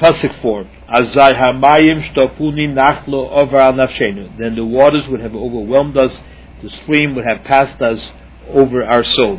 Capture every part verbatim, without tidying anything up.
Pasuk four. Azai hamayim shtopuni nachlo over al nafshenu. Then the waters would have overwhelmed us, the stream would have passed us over our soul.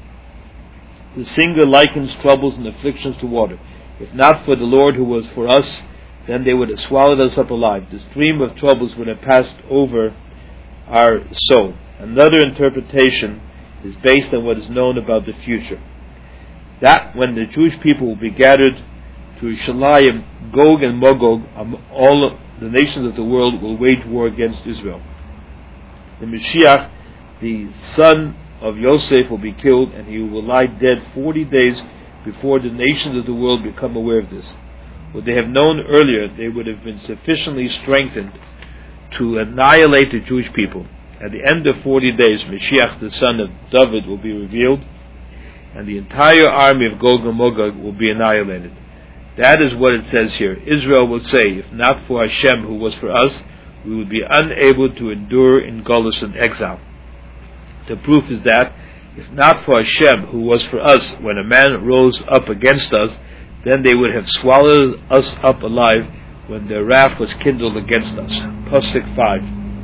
The singer likens troubles and afflictions to water. If not for the Lord who was for us, then they would have swallowed us up alive. The stream of troubles would have passed over our soul. Another interpretation is based on what is known about the future. That when the Jewish people will be gathered to Yerushalayim, Gog and Magog, all of the nations of the world will wage war against Israel. The Mashiach, the son of Yosef, will be killed, and he will lie dead forty days before the nations of the world become aware of this. What they have known earlier, they would have been sufficiently strengthened to annihilate the Jewish people. At the end of forty days, Mashiach, the son of David, will be revealed, and the entire army of Gog and Magog will be annihilated. That is what it says here. Israel will say, if not for Hashem who was for us, we would be unable to endure in Golus and exile. The proof is that, if not for Hashem who was for us, when a man rose up against us, then they would have swallowed us up alive when their wrath was kindled against us. Pasuk five.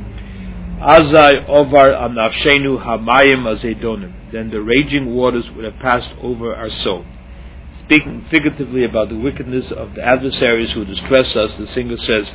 Azai ovar anafshenu hamayim azedonim. Then the raging waters would have passed over our soul. Speaking figuratively about the wickedness of the adversaries who distress us, the singer says,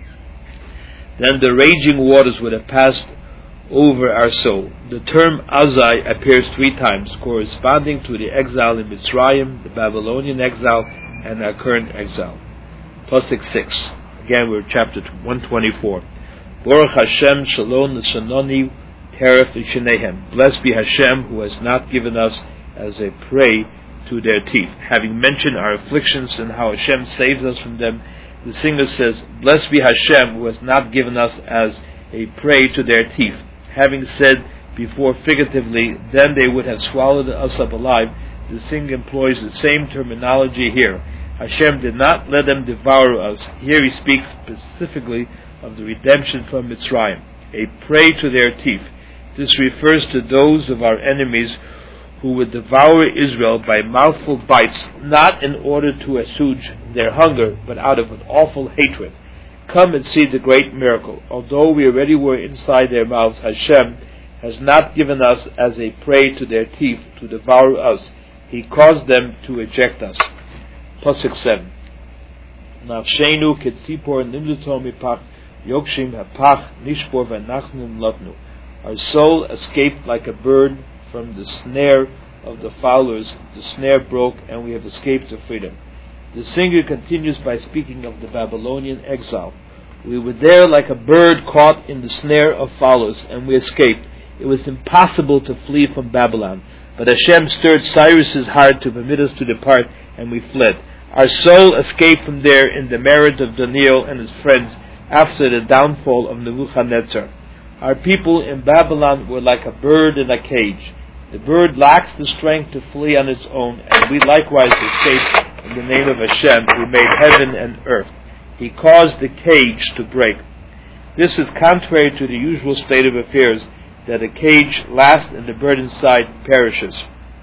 then the raging waters would have passed over our soul. The term Azai appears three times, corresponding to the exile in Mitzrayim, the Babylonian exile, and our current exile. Pasuk six. Again, we're chapter one twenty-four. Baruch Hashem Shalom L'Shanoni Teref L'Shanehem. Blessed be Hashem who has not given us as a prey to their teeth. Having mentioned our afflictions and how Hashem saves us from them, the singer says, blessed be Hashem who has not given us as a prey to their teeth. Having said before figuratively, then they would have swallowed us up alive, the singer employs the same terminology here. Hashem did not let them devour us. Here he speaks specifically of the redemption from Mitzrayim, a prey to their teeth. This refers to those of our enemies who would devour Israel by mouthful bites, not in order to assuage their hunger, but out of an awful hatred. Come and see the great miracle. Although we already were inside their mouths, Hashem has not given us as a prey to their teeth to devour us. He caused them to eject us. Pasuk seven. Nafshenu ketzipor nimluto mipach yokshim hapach nishpor v'anachnu latnu. Our soul escaped like a bird from the snare of the fowlers. The snare broke, and we have escaped to freedom. The singer continues by speaking of the Babylonian exile. We were there like a bird caught in the snare of fowlers, and we escaped. It was impossible to flee from Babylon, but Hashem stirred Cyrus's heart to permit us to depart, and we fled. Our soul escaped from there in the merit of Daniel and his friends after the downfall of Nebuchadnezzar. Our people in Babylon were like a bird in a cage. The bird lacks the strength to flee on its own, and we likewise escaped in the name of Hashem, who made heaven and earth. He caused the cage to break. This is contrary to the usual state of affairs, that a cage lasts and the bird inside perishes.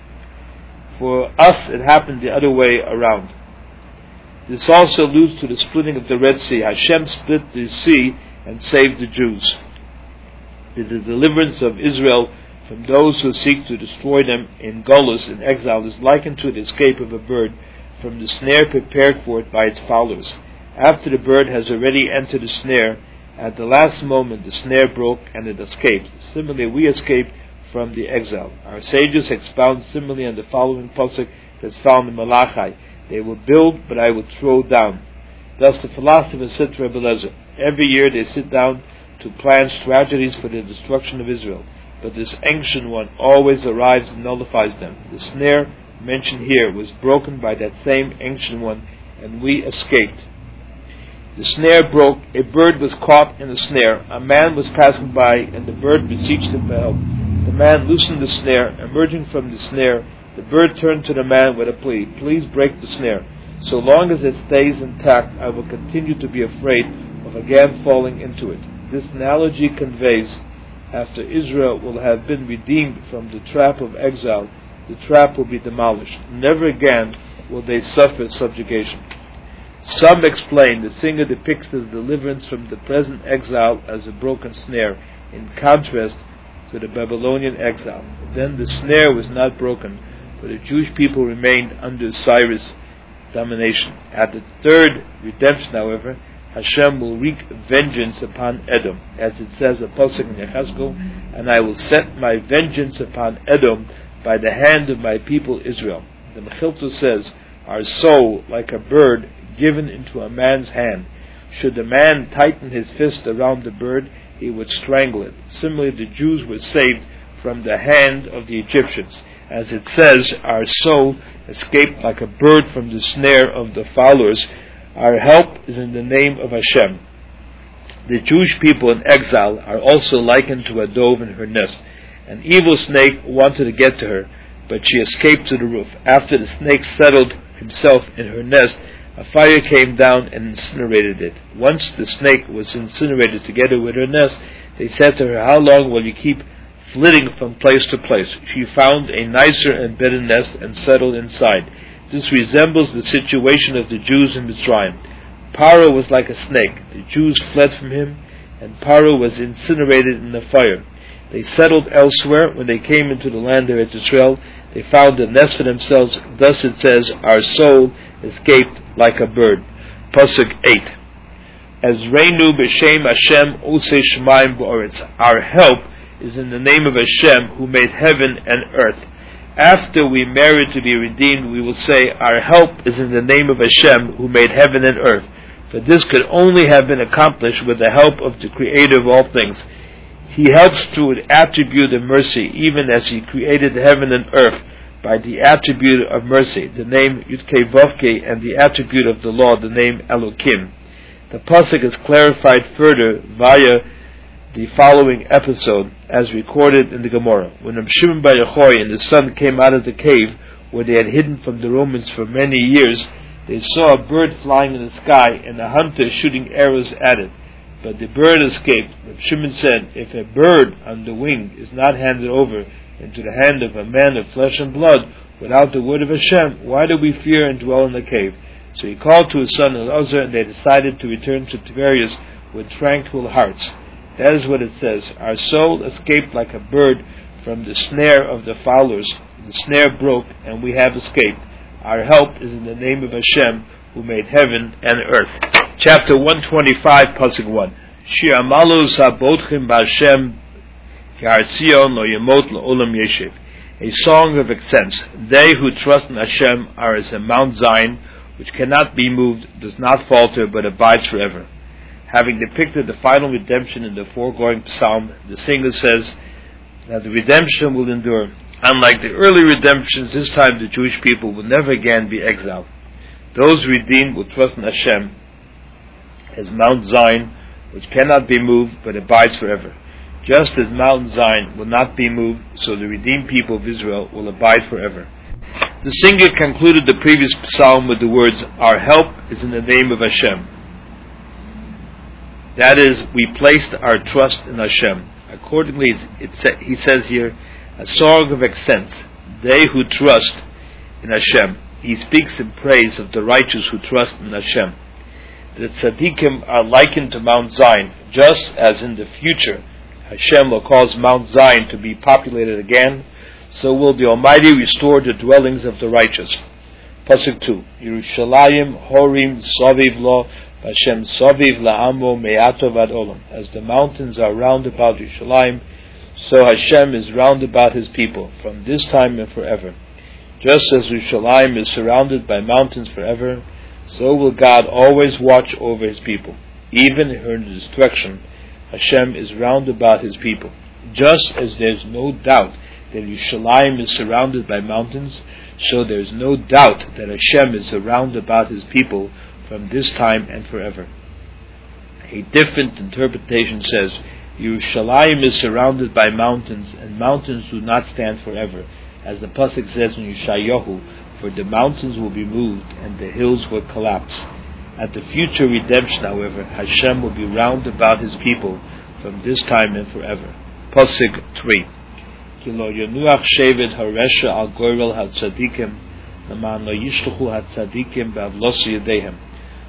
For us, it happened the other way around. This also alludes to the splitting of the Red Sea. Hashem split the sea and saved the Jews. The deliverance of Israel from those who seek to destroy them in Golus, in exile, is likened to the escape of a bird from the snare prepared for it by its fowlers. After the bird has already entered the snare, at the last moment the snare broke and it escaped. Similarly, we escaped from the exile. Our sages expound similarly on the following pasuk that's found in Malachi. They will build, but I will throw down. Thus the philosophers said to Rebbe Lezer, every year they sit down to plan strategies for the destruction of Israel, but this ancient one always arrives and nullifies them. The snare mentioned here was broken by that same ancient one, and we escaped. The snare broke, a bird was caught in the snare, a man was passing by, and the bird beseeched him for help. The man loosened the snare. Emerging from the snare, the bird turned to the man with a plea, please break the snare. So long as it stays intact, I will continue to be afraid of again falling into it. This analogy conveys, after Israel will have been redeemed from the trap of exile, the trap will be demolished. Never again will they suffer subjugation. Some explain the singer depicts the deliverance from the present exile as a broken snare, in contrast to the Babylonian exile. Then the snare was not broken, but the Jewish people remained under Cyrus' domination. At the third redemption, however, Hashem will wreak vengeance upon Edom, as it says in Pasuk in Yechezkel, and I will set my vengeance upon Edom by the hand of my people Israel. The Mechilta says, our soul, like a bird, given into a man's hand. Should the man tighten his fist around the bird, he would strangle it. Similarly, the Jews were saved from the hand of the Egyptians. As it says, our soul escaped like a bird from the snare of the fowlers. Our help is in the name of Hashem. The Jewish people in exile are also likened to a dove in her nest. An evil snake wanted to get to her, but she escaped to the roof. After the snake settled himself in her nest, a fire came down and incinerated it. Once the snake was incinerated together with her nest, they said to her, how long will you keep flitting from place to place? She found a nicer and better nest and settled inside. This resembles the situation of the Jews in Mitzrayim. Paro was like a snake. The Jews fled from him, and Paro was incinerated in the fire. They settled elsewhere. When they came into the land of Israel, they found a nest for themselves. Thus it says, our soul escaped like a bird. Pasuk eight. As Reinu b'shem Hashem osei shemaim v'oretz. Our help is in the name of Hashem who made heaven and earth. After we merit to be redeemed, we will say, our help is in the name of Hashem who made heaven and earth. For this could only have been accomplished with the help of the Creator of all things. He helps through an attribute of mercy, even as He created heaven and earth by the attribute of mercy, the name Yudkei Vavkei, and the attribute of the law, the name Elokim. The pasuk is clarified further via the following episode, as recorded in the Gemara. When Reb Shimon bar Yochai and his son came out of the cave where they had hidden from the Romans for many years, they saw a bird flying in the sky and a hunter shooting arrows at it. But the bird escaped. Reb Shimon said, if a bird on the wing is not handed over into the hand of a man of flesh and blood without the word of Hashem, why do we fear and dwell in the cave? So he called to his son Elazar, and they decided to return to Tiberias with tranquil hearts. That is what it says. Our soul escaped like a bird from the snare of the fowlers. The snare broke, and we have escaped. Our help is in the name of Hashem, who made heaven and earth. Chapter one twenty-five, Pasuk one. Shir Amalu Zabotchim B'Hashem Yar Tzion Lo Yemot L'Olam Yeshiv. A song of accents. They who trust in Hashem are as a Mount Zion, which cannot be moved, does not falter, but abides forever. Having depicted the final redemption in the foregoing psalm, the singer says that the redemption will endure. Unlike the early redemptions, this time the Jewish people will never again be exiled. Those redeemed will trust in Hashem as Mount Zion, which cannot be moved, but abides forever. Just as Mount Zion will not be moved, so the redeemed people of Israel will abide forever. The singer concluded the previous psalm with the words, our help is in the name of Hashem. That is, we placed our trust in Hashem. Accordingly, it sa- he says here, a song of accents. They who trust in Hashem. He speaks in praise of the righteous who trust in Hashem. The tzaddikim are likened to Mount Zion, just as in the future Hashem will cause Mount Zion to be populated again, so will the Almighty restore the dwellings of the righteous. Pasuk two. Yerushalayim Horim Soviv Lo Hashem Soviv La'amo Me'ato Vad Olam. As the mountains are round about Yerushalayim, so Hashem is round about His people, from this time and forever. Just as Yerushalayim is surrounded by mountains forever, so will God always watch over His people. Even in her destruction, Hashem is round about His people. Just as there is no doubt that Yerushalayim is surrounded by mountains, so there is no doubt that Hashem is around about His people from this time and forever. A different interpretation says, Yerushalayim is surrounded by mountains, and mountains do not stand forever, as the pasuk says in Yeshayahu, for the mountains will be moved and the hills will collapse. At the future redemption, however, Hashem will be round about His people from this time and forever. Pasuk three. Ki lo yanuach shevet haresha al goyrel hatzadikim, leman lo yishluchu hatzadikim be'avlos yedehem.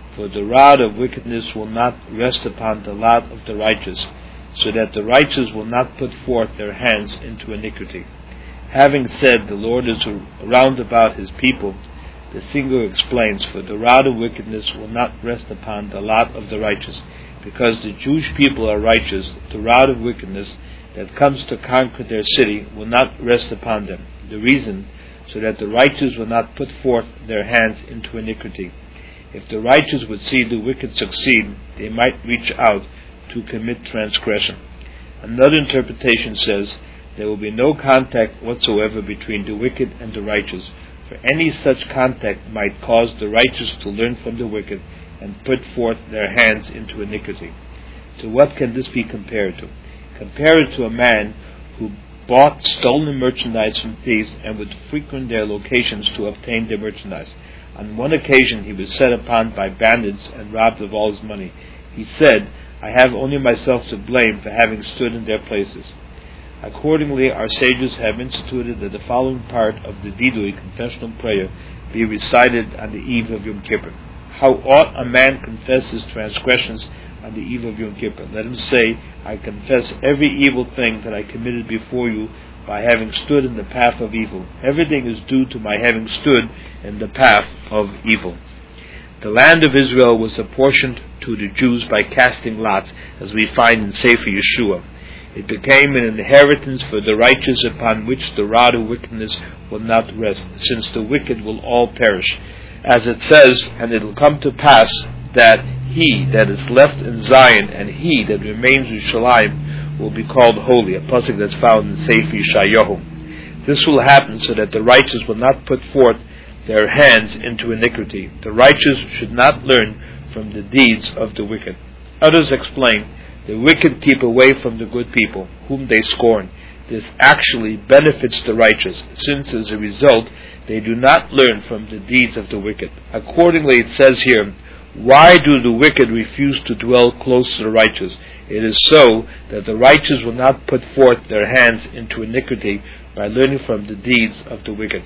For the rod of wickedness will not rest upon the lot of the righteous, so that the righteous will not put forth their hands into iniquity. Having said, the Lord is round about his people, the singer explains, for the rod of wickedness will not rest upon the lot of the righteous. Because the Jewish people are righteous, the rod of wickedness that comes to conquer their city will not rest upon them. The reason, so that the righteous will not put forth their hands into iniquity. If the righteous would see the wicked succeed, they might reach out to commit transgression. Another interpretation says, there will be no contact whatsoever between the wicked and the righteous, for any such contact might cause the righteous to learn from the wicked and put forth their hands into iniquity. To what can this be compared to? Compare it to a man who bought stolen merchandise from thieves and would frequent their locations to obtain their merchandise. On one occasion he was set upon by bandits and robbed of all his money. He said, I have only myself to blame for having stood in their places. Accordingly, our sages have instituted that the following part of the Vidui, confessional prayer, be recited on the eve of Yom Kippur. How ought a man confess his transgressions on the eve of Yom Kippur? Let him say, I confess every evil thing that I committed before you by having stood in the path of evil. Everything is due to my having stood in the path of evil. The land of Israel was apportioned to the Jews by casting lots, as we find in Sefer Yeshua. It became an inheritance for the righteous upon which the rod of wickedness will not rest, since the wicked will all perish. As it says, and it will come to pass that he that is left in Zion and he that remains in Shalim will be called holy, a pasuk that's found in Sefer Yeshayahu. This will happen so that the righteous will not put forth their hands into iniquity. The righteous should not learn from the deeds of the wicked. Others explain, the wicked keep away from the good people, whom they scorn. This actually benefits the righteous, since as a result they do not learn from the deeds of the wicked. Accordingly, it says here, why do the wicked refuse to dwell close to the righteous? It is so that the righteous will not put forth their hands into iniquity by learning from the deeds of the wicked.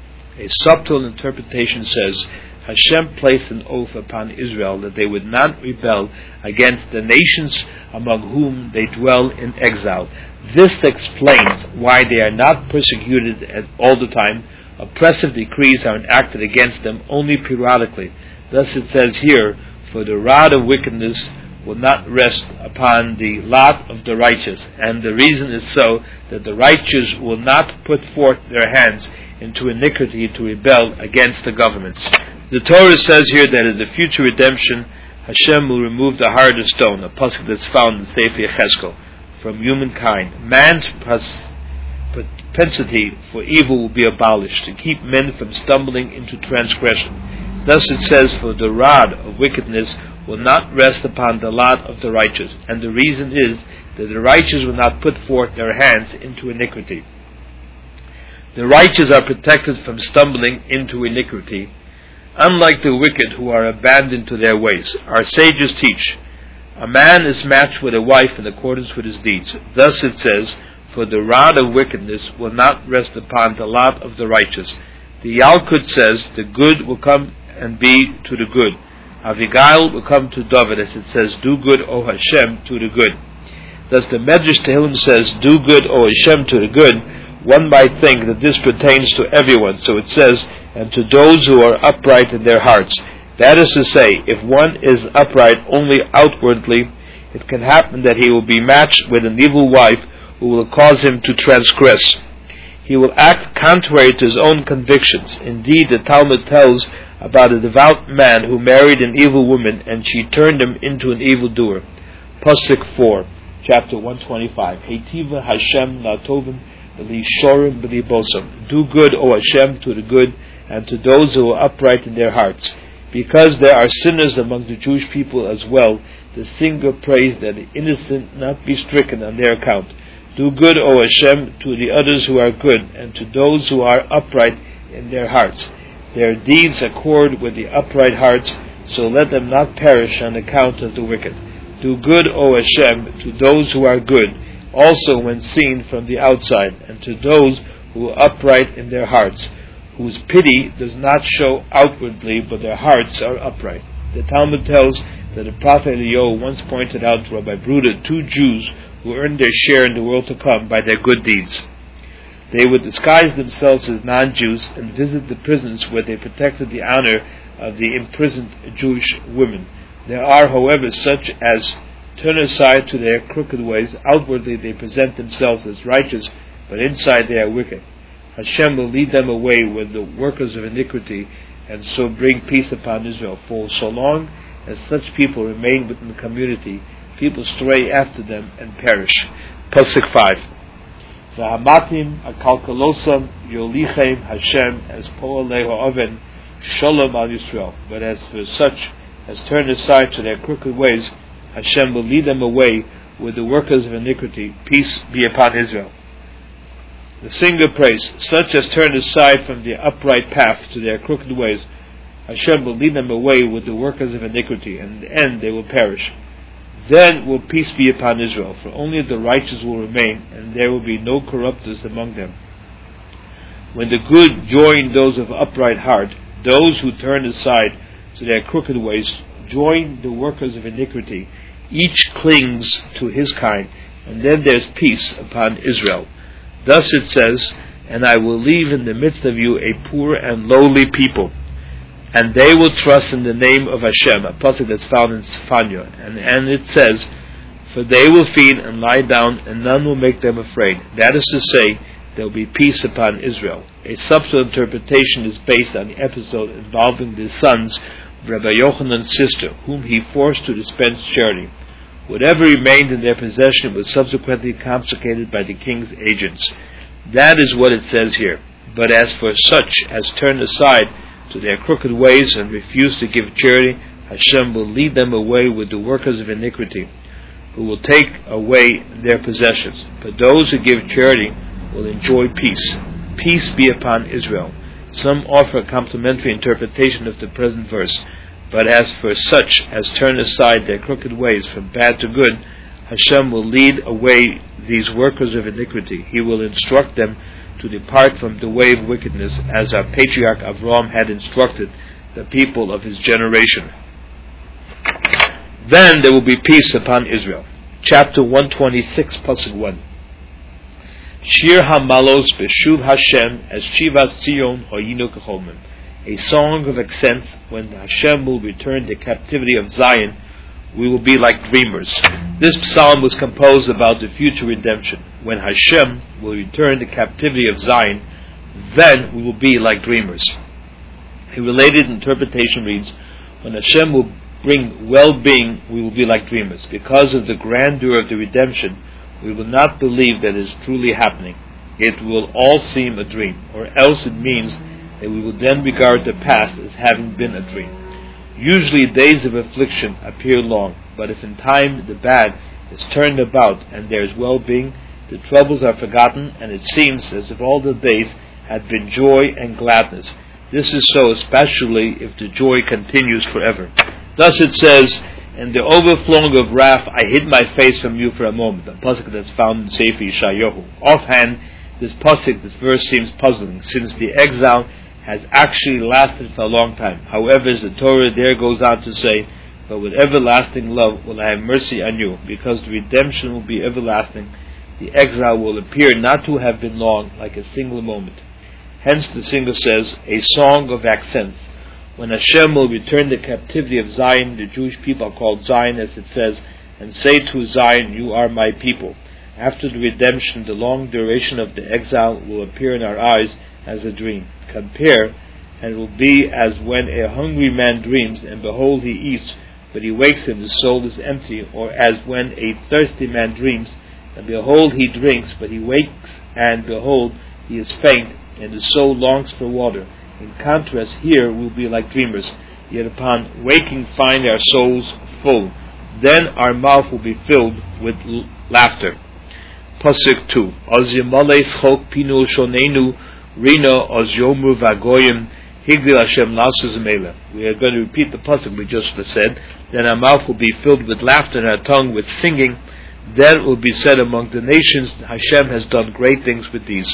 A subtle interpretation says, Hashem placed an oath upon Israel that they would not rebel against the nations among whom they dwell in exile. This explains why they are not persecuted at all the time. Oppressive decrees are enacted against them only periodically. Thus it says here, for the rod of wickedness will not rest upon the lot of the righteous. And the reason is so that the righteous will not put forth their hands into iniquity to rebel against the governments. The Torah says here that in the future redemption, Hashem will remove the heart of stone, a pasuk that's found in Sefer Yechezkel, from humankind. Man's propensity for evil will be abolished, to keep men from stumbling into transgression. Thus it says, for the rod of wickedness will not rest upon the lot of the righteous. And the reason is that the righteous will not put forth their hands into iniquity. The righteous are protected from stumbling into iniquity, unlike the wicked who are abandoned to their ways. Our sages teach, a man is matched with a wife in accordance with his deeds. Thus it says, for the rod of wickedness will not rest upon the lot of the righteous. The Yalkut says, the good will come and be to the good. Avigail will come to David, as it says, do good, O Hashem, to the good. Thus the Medrash Tehillim says, do good, O Hashem, to the good. One might think that this pertains to everyone, so it says, and to those who are upright in their hearts. That is to say, if one is upright only outwardly, it can happen that he will be matched with an evil wife who will cause him to transgress. He will act contrary to his own convictions. Indeed, the Talmud tells about a devout man who married an evil woman and she turned him into an evildoer. Pasuk four, chapter one twenty-five. Heitiva Hashem latovim b'lishorim b'libosam. Do good, O Hashem, to the good, and to those who are upright in their hearts. Because there are sinners among the Jewish people as well, the singer prays that the innocent not be stricken on their account. Do good, O Hashem, to the others who are good, and to those who are upright in their hearts. Their deeds accord with the upright hearts, so let them not perish on account of the wicked. Do good, O Hashem, to those who are good, also when seen from the outside, and to those who are upright in their hearts, whose pity does not show outwardly, but their hearts are upright. The Talmud tells that the prophet Eliyahu once pointed out to Rabbi Bruda two Jews who earned their share in the world to come by their good deeds. They would disguise themselves as non-Jews and visit the prisons where they protected the honor of the imprisoned Jewish women. There are, however, such as turn aside to their crooked ways. Outwardly they present themselves as righteous, but inside they are wicked. Hashem will lead them away with the workers of iniquity, and so bring peace upon Israel. For so long as such people remain within the community, people stray after them and perish. Pasuk five. V'hamatim akalkalosam yolichem Hashem as po'alei ha'oven shalom al Yisrael. But as for such as turn aside to their crooked ways, Hashem will lead them away with the workers of iniquity. Peace be upon Israel. The singer prays, such as turn aside from the upright path to their crooked ways, Hashem will lead them away with the workers of iniquity, and in the end they will perish. Then will peace be upon Israel, for only the righteous will remain, and there will be no corrupters among them. When the good join those of upright heart, those who turn aside to their crooked ways join the workers of iniquity. Each clings to his kind, and then there is peace upon Israel. Thus it says, and I will leave in the midst of you a poor and lowly people, and they will trust in the name of Hashem, a pasuk that's found in Sefania. And, and it says, for they will feed and lie down, and none will make them afraid. That is to say, there will be peace upon Israel. A subsequent interpretation is based on the episode involving the sons of Rabbi Yochanan's sister, whom he forced to dispense charity. Whatever remained in their possession was subsequently confiscated by the king's agents. That is what it says here. But as for such as turn aside to their crooked ways and refuse to give charity, Hashem will lead them away with the workers of iniquity, who will take away their possessions. But those who give charity will enjoy peace. Peace be upon Israel. Some offer a complementary interpretation of the present verse. But as for such as turn aside their crooked ways from bad to good, Hashem will lead away these workers of iniquity. He will instruct them to depart from the way of wickedness, as our patriarch Avraham had instructed the people of his generation. Then there will be peace upon Israel. Chapter one twenty-six, Pasuk one. Shir HaMalos Beshuv Hashem as Shivas Zion Hoyinu Kecholmim. A song of accents. When Hashem will return the captivity of Zion, we will be like dreamers. This psalm was composed about the future redemption. When Hashem will return the captivity of Zion, then we will be like dreamers. A related interpretation reads, when Hashem will bring well-being, we will be like dreamers. Because of the grandeur of the redemption, we will not believe that it is truly happening. It will all seem a dream, or else it means that we will then regard the past as having been a dream. Usually days of affliction appear long, but if in time the bad is turned about and there is well-being, the troubles are forgotten, and it seems as if all the days had been joy and gladness. This is so especially if the joy continues forever. Thus it says, in the overflowing of wrath I hid my face from you for a moment, a pasuk that's found in Sefer Yeshayahu. Offhand, this pasuk, this verse seems puzzling, since the exile has actually lasted for a long time. However, as the Torah there goes on to say, but with everlasting love will I have mercy on you, because the redemption will be everlasting. The exile will appear not to have been long, like a single moment. Hence the singer says, a song of accents. When Hashem will return the captivity of Zion, the Jewish people are called Zion, as it says, and say to Zion, you are my people. After the redemption, the long duration of the exile will appear in our eyes as a dream. Compare, and it will be as when a hungry man dreams, and behold he eats, but he wakes and his soul is empty, or as when a thirsty man dreams, and behold he drinks, but he wakes, and behold he is faint, and his soul longs for water. In contrast, here we will be like dreamers, yet upon waking find our souls full. Then our mouth will be filled with l- laughter. Pasuk two. Az yemales chok pinu shonenu rina az yomru vagoyim higdil Hashem lasus mela. We are going to repeat the pasuk we just said. Then our mouth will be filled with laughter and our tongue with singing. Then it will be said among the nations, Hashem has done great things with these.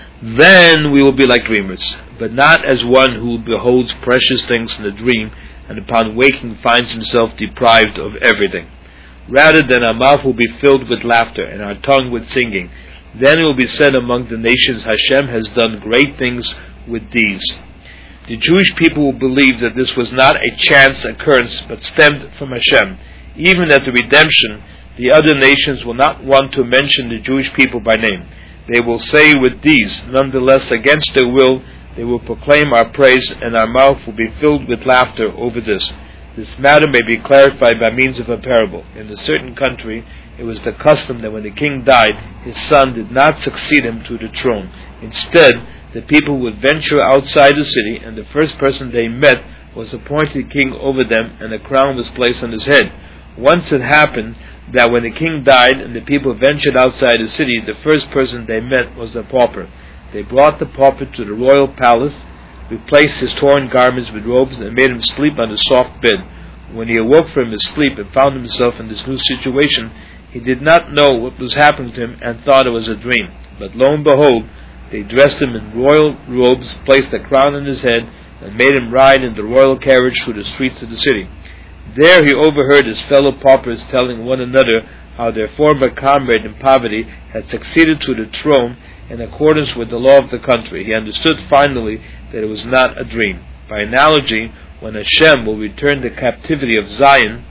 Then we will be like dreamers, but not as one who beholds precious things in a dream and upon waking finds himself deprived of everything. Rather, then our mouth will be filled with laughter, and our tongue with singing. Then it will be said among the nations, Hashem has done great things with these. The Jewish people will believe that this was not a chance occurrence, but stemmed from Hashem. Even at the redemption, the other nations will not want to mention the Jewish people by name. They will say with these, nonetheless against their will, they will proclaim our praise, and our mouth will be filled with laughter over this. This matter may be clarified by means of a parable. In a certain country, it was the custom that when the king died, his son did not succeed him to the throne. Instead, the people would venture outside the city, and the first person they met was appointed king over them, and a crown was placed on his head. Once it happened that when the king died and the people ventured outside the city, the first person they met was the pauper. They brought the pauper to the royal palace, replaced his torn garments with robes, and made him sleep on a soft bed. When he awoke from his sleep and found himself in this new situation, he did not know what was happening to him and thought it was a dream. But lo and behold, they dressed him in royal robes, placed a crown on his head, and made him ride in the royal carriage through the streets of the city. There he overheard his fellow paupers telling one another how their former comrade in poverty had succeeded to the throne in accordance with the law of the country. He understood finally that it was not a dream. By analogy, when Hashem will return the captivity of Zion,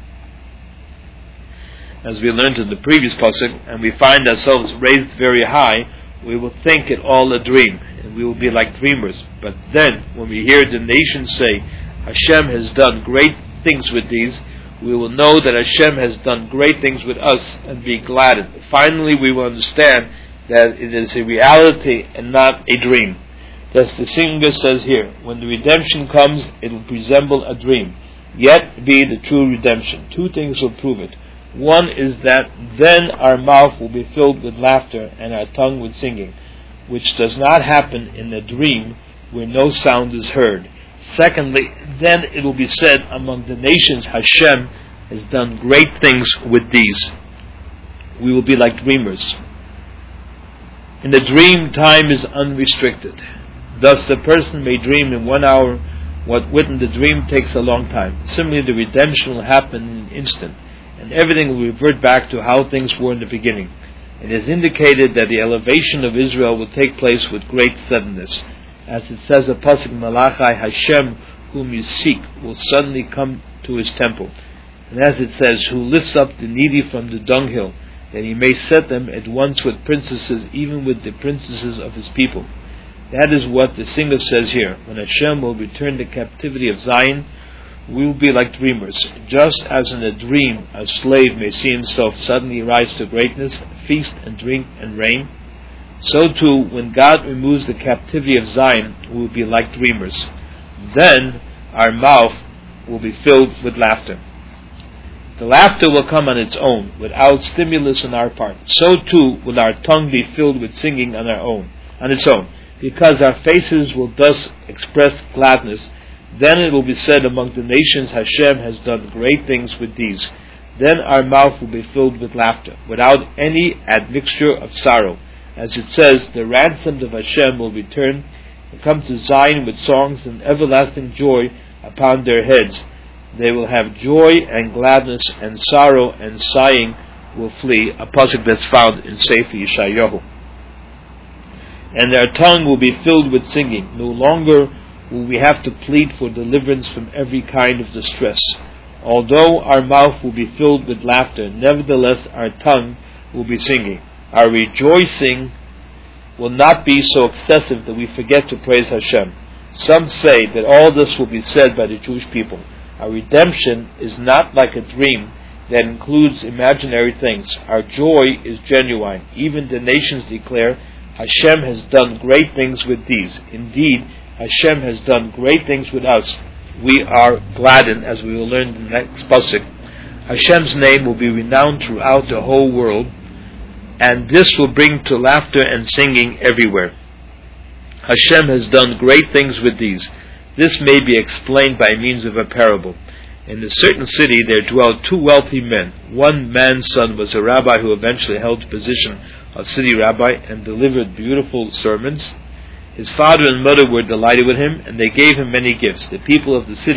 as we learned in the previous pasuk, and we find ourselves raised very high, we will think it all a dream, and we will be like dreamers. But then, when we hear the nations say, Hashem has done great things with these, we will know that Hashem has done great things with us and be gladdened. Finally, we will understand that it is a reality and not a dream. Thus the singer says here, when the redemption comes, it will resemble a dream, yet be the true redemption. Two things will prove it. One is that then our mouth will be filled with laughter and our tongue with singing, which does not happen in a dream where no sound is heard. Secondly, then it will be said among the nations, Hashem has done great things with these. We will be like dreamers. In the dream, time is unrestricted. Thus, the person may dream in one hour what within the dream takes a long time. Similarly, the redemption will happen in an instant, and everything will revert back to how things were in the beginning. It is indicated that the elevation of Israel will take place with great suddenness. As it says, a pasuk, Malachi Hashem, whom you seek, will suddenly come to his temple. And as it says, who lifts up the needy from the dunghill, that he may set them at once with princesses, even with the princesses of his people. That is what the singer says here. When Hashem will return the captivity of Zion, we will be like dreamers. Just as in a dream a slave may see himself suddenly rise to greatness, feast and drink and reign, so too, when God removes the captivity of Zion, we will be like dreamers. Then our mouth will be filled with laughter. The laughter will come on its own, without stimulus on our part. So too will our tongue be filled with singing on our own, on its own, because our faces will thus express gladness. Then it will be said among the nations, Hashem has done great things with these. Then our mouth will be filled with laughter, without any admixture of sorrow. As it says, the ransomed of Hashem will return and come to Zion with songs and everlasting joy upon their heads. They will have joy and gladness, and sorrow and sighing will flee. A pasuk that's found in Sefer Yeshayahu. And their tongue will be filled with singing. No longer will we have to plead for deliverance from every kind of distress. Although our mouth will be filled with laughter, nevertheless our tongue will be singing. Our rejoicing will not be so excessive that we forget to praise Hashem. Some say that all this will be said by the Jewish people. Our redemption is not like a dream that includes imaginary things. Our joy is genuine. Even the nations declare, Hashem has done great things with these. Indeed, Hashem has done great things with us. We are gladdened, as we will learn in the next pasuk. Hashem's name will be renowned throughout the whole world, and this will bring to laughter and singing everywhere. Hashem has done great things with these. This may be explained by means of a parable. In a certain city there dwelt two wealthy men. One man's son was a rabbi who eventually held the position of city rabbi and delivered beautiful sermons. His father and mother were delighted with him, and they gave him many gifts. The people of the city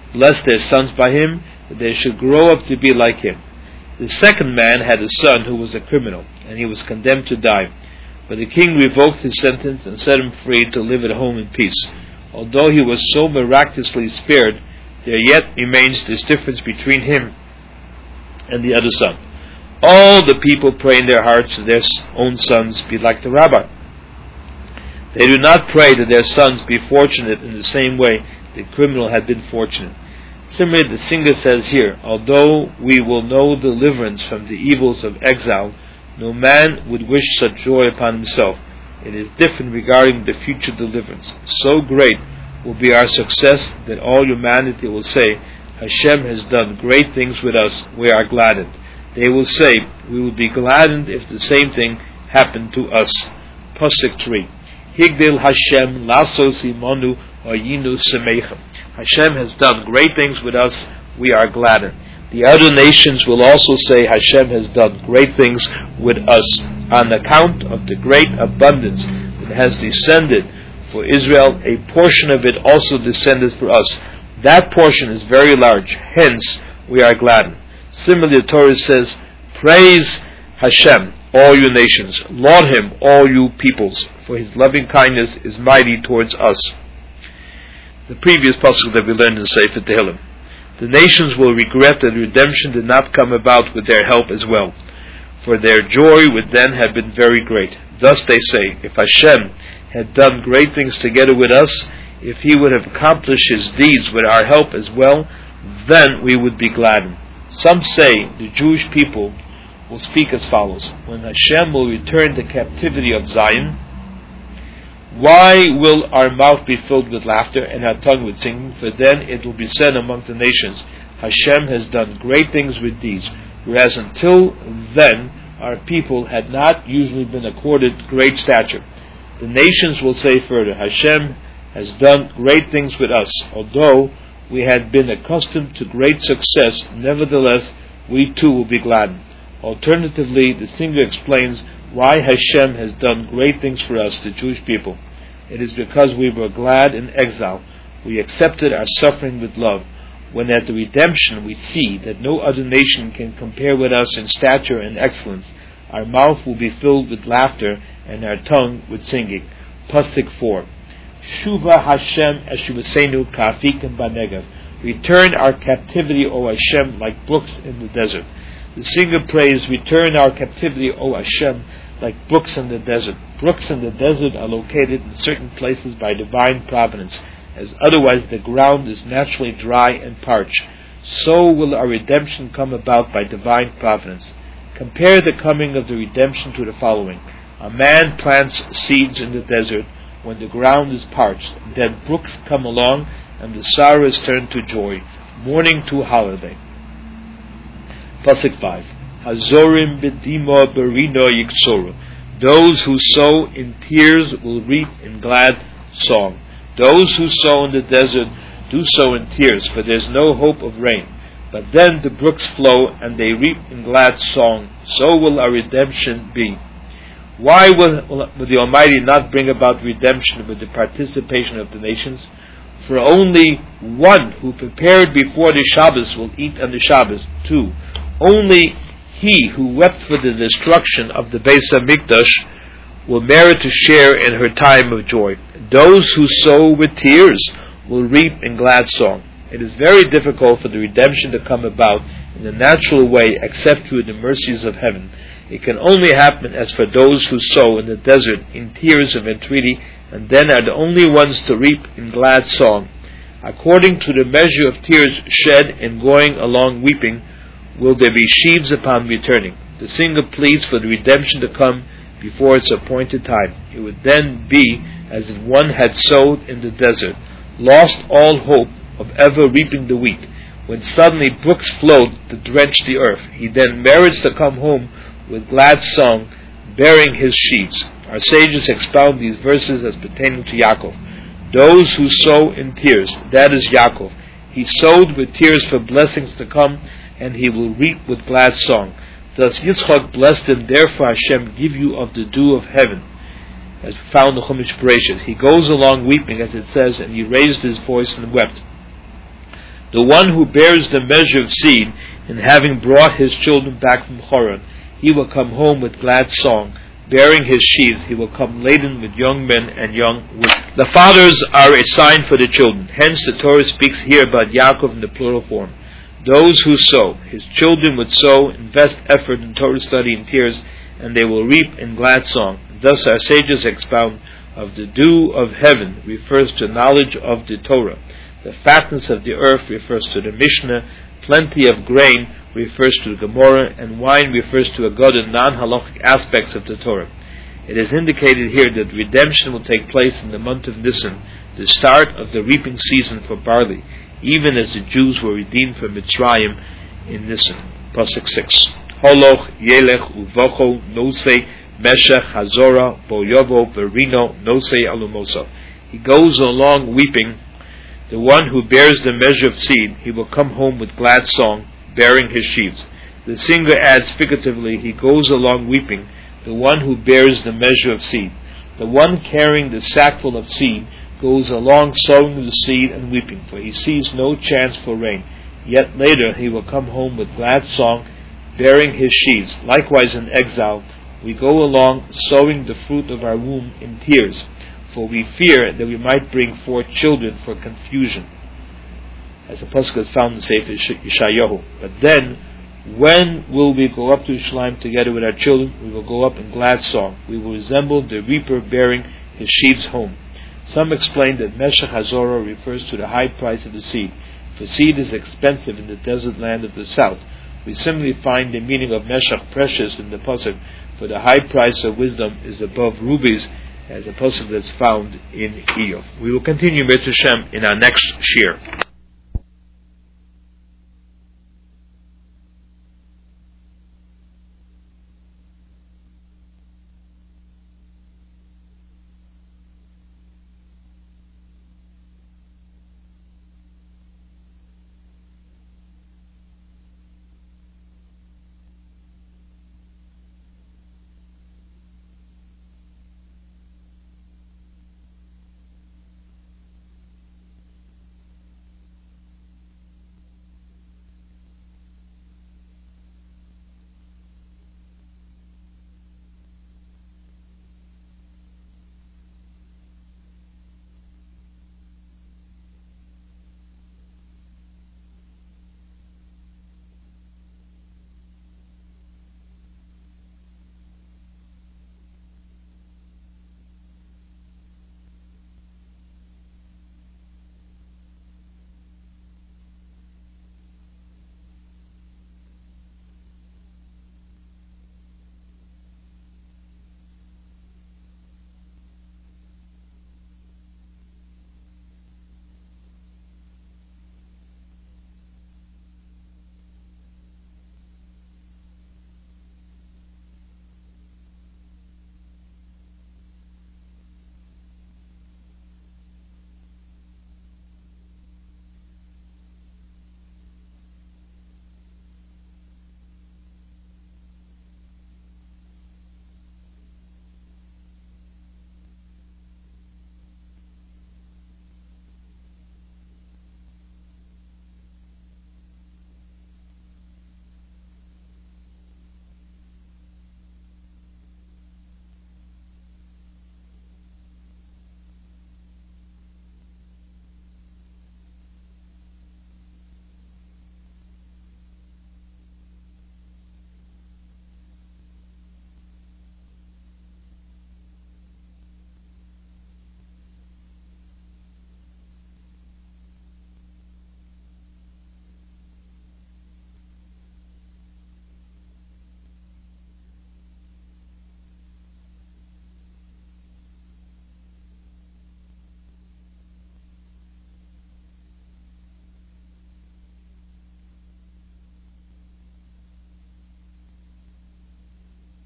blessed their sons by him, that they should grow up to be like him. The second man had a son who was a criminal, and he was condemned to die. But the king revoked his sentence and set him free to live at home in peace. Although he was so miraculously spared, there yet remains this difference between him and the other son. All the people pray in their hearts that their own sons be like the rabbi. They do not pray that their sons be fortunate in the same way the criminal had been fortunate. Similarly, the singer says here, although we will know deliverance from the evils of exile, no man would wish such joy upon himself. It is different regarding the future deliverance. So great will be our success that all humanity will say, Hashem has done great things with us, we are gladdened. They will say, we will be gladdened if the same thing happened to us. Pasuk three. Higdil Hashem lasos imanu ayinu semeichem. Hashem has done great things with us, we are gladdened. The other nations will also say, Hashem has done great things with us on account of the great abundance that has descended for Israel. A portion of it also descended for us. That portion is very large, hence we are gladdened. Similarly, the Torah says, praise Hashem, all you nations. Laud him, all you peoples, for his loving kindness is mighty towards us. The previous pasuk that we learned in Sefer Tehillim. The nations will regret that redemption did not come about with their help as well, for their joy would then have been very great. Thus they say, if Hashem had done great things together with us, if he would have accomplished his deeds with our help as well, then we would be gladdened. Some say the Jewish people will speak as follows: when Hashem will return the captivity of Zion, why will our mouth be filled with laughter and our tongue with singing? For then it will be said among the nations, Hashem has done great things with these, whereas until then our people had not usually been accorded great stature. The nations will say further, Hashem has done great things with us. Although we had been accustomed to great success, nevertheless we too will be gladdened. Alternatively, the singer explains why Hashem has done great things for us, the Jewish people. It is because we were glad in exile. We accepted our suffering with love. When at the redemption we see that no other nation can compare with us in stature and excellence, our mouth will be filled with laughter and our tongue with singing. Pasuk four. Shuva Hashem Eshuvasenu Kafikim Banegav. Return our captivity, O Hashem, like brooks in the desert. The singer prays, return our captivity, O Hashem, like brooks in the desert. Brooks in the desert are located in certain places by divine providence, as otherwise the ground is naturally dry and parched. So will our redemption come about by divine providence. Compare the coming of the redemption to the following. A man plants seeds in the desert when the ground is parched. Then brooks come along and the sorrow is turned to joy, mourning to holiday. Pasuk five. Hazorim b'dimo berino yiksoru. Those who sow in tears will reap in glad song. Those who sow in the desert do so in tears, for there is no hope of rain. But then the brooks flow and they reap in glad song. So will our redemption be. Why will, will the Almighty not bring about redemption with the participation of the nations? For only one who prepared before the Shabbos will eat on the Shabbos. Two, only he who wept for the destruction of the Beis HaMikdash will merit to share in her time of joy. Those who sow with tears will reap in glad song. It is very difficult for the redemption to come about in the natural way except through the mercies of heaven. It can only happen as for those who sow in the desert in tears of entreaty, and then are the only ones to reap in glad song. According to the measure of tears shed in going along weeping, will there be sheaves upon returning. The singer pleads for the redemption to come before its appointed time. It would then be as if one had sowed in the desert, lost all hope of ever reaping the wheat, when suddenly brooks flowed to drench the earth. He then merits to come home with glad song, bearing his sheaves. Our sages expound these verses as pertaining to Yaakov. Those who sow in tears, that is Yaakov. He sowed with tears for blessings to come, and he will reap with glad song. Thus Yitzchak blessed him, therefore Hashem give you of the dew of heaven, as found in Chumash Bereshis. He goes along weeping, as it says, and he raised his voice and wept. The one who bears the measure of seed, and having brought his children back from Choron, he will come home with glad song. Bearing his sheaves, he will come laden with young men and young women. The fathers are a sign for the children. Hence the Torah speaks here about Yaakov in the plural form. Those who sow, his children would sow, invest effort in Torah study and tears, and they will reap in glad song. Thus our sages expound, of the dew of heaven refers to knowledge of the Torah. The fatness of the earth refers to the Mishnah. Plenty of grain refers to the Gemara, and wine refers to a good and non-halachic aspects of the Torah. It is indicated here that redemption will take place in the month of Nisan, the start of the reaping season for barley, even as the Jews were redeemed from Mitzrayim in Nisan. Pasuk six. Holoch, Yelech, Uvocho, Nosei, Meshech, Hazora, Boyovo, Berino, Nosei, Alumoso. He goes along weeping. The one who bears the measure of seed, he will come home with glad song, bearing his sheaves. The singer adds figuratively, he goes along weeping, the one who bears the measure of seed. The one carrying the sackful of seed goes along sowing the seed and weeping, for he sees no chance for rain. Yet later he will come home with glad song, bearing his sheaves. Likewise in exile, we go along sowing the fruit of our womb in tears, for we fear that we might bring forth children for confusion, as the pasuk is found in Sefer Yeshayahu. But then, when will we go up to Yerushalayim together with our children? We will go up in glad song. We will resemble the reaper bearing his sheaves home. Some explain that Meshech Hazorah refers to the high price of the seed, for seed is expensive in the desert land of the south. We similarly find the meaning of Meshech precious in the pasuk, for the high price of wisdom is above rubies, as a pasuk that's found in Iyov. We will continue Beit Hashem in our next shir.